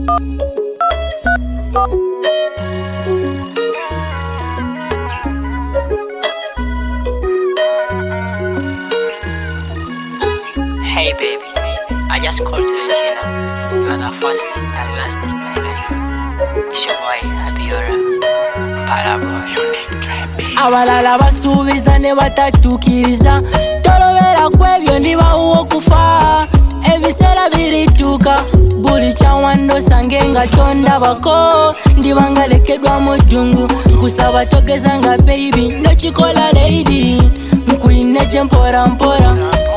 Hey baby, I just called to let you know you are the first and last in my life. It's your boy, Abiora. Abalala basuubiza ne batatukiriza tolobera kwebyo ndiba uwokufa ebiseera birituuka buli kyawandosa ngenga tondabako ndiba nga lekedwa mu ddungu nkusaba togeza nga baby nokikola lady nkuyine gye mpora mpora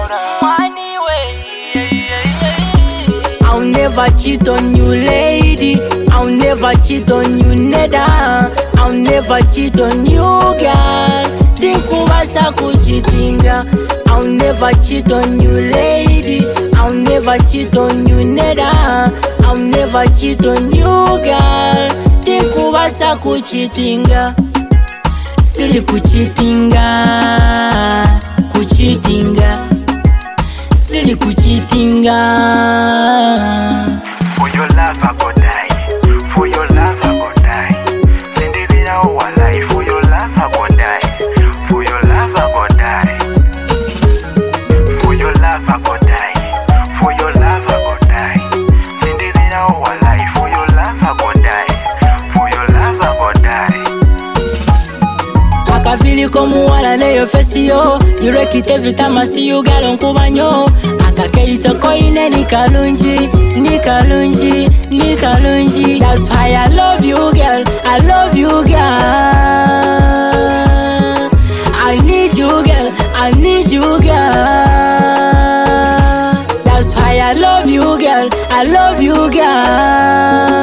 I'll never cheat on you, lady. I'll never cheat on you, neda. I'll never cheat on you, girl. Tinkubasa kuchitinga. I'll never cheat on you, lady. I'll never cheat on you, neda. I'll never cheat on you, girl. Tinkubasa kuchitinga. Silly kuchitinga, kuchitinga. Silly kuchitinga. For your love I go die. For your love I go die. Cinderella our life. For your love I go die. For your love I go die. For your love I go die. For your love I go die. Cinderella our life. For your love I go die. For your love I go die. Akavili komuwala neyo fesi yo yurekite every time I see you girl onkuba nyo akakeito koine ni kalungi, ni kalungi, ni kalungi. That's why I love you girl, I love you girl. I need you girl, I need you girl. That's why I love you girl, I love you girl.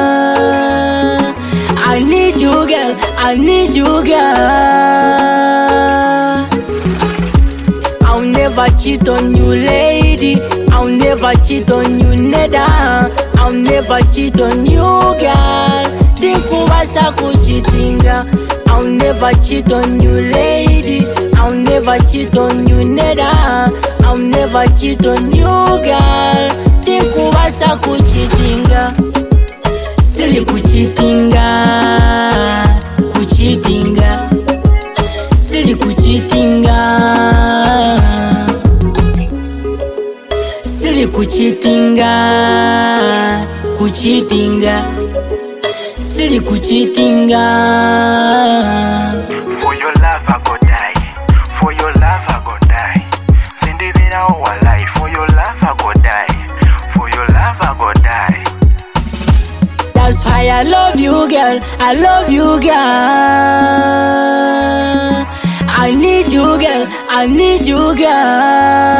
I need you girl, I need you girl. I'll never cheat on you, lady. I'll never cheat on you, neda. I'll never cheat on you, girl. Tinkubasa kuchitinga. I'll never cheat on you, lady. I'll never cheat on you, neda. I'll never cheat on you, girl. Tinkubasa kuchitinga. Silly kuchitinga, kuchitinga. Silly kuchitinga. Silly kuchitinga, kuchitinga. Silly kuchitinga. For your love I go die. For your love I go die. Cinderella our life. For your love I go die. For your love I go die. That's why I love you girl, I love you girl. I need you girl, I need you girl.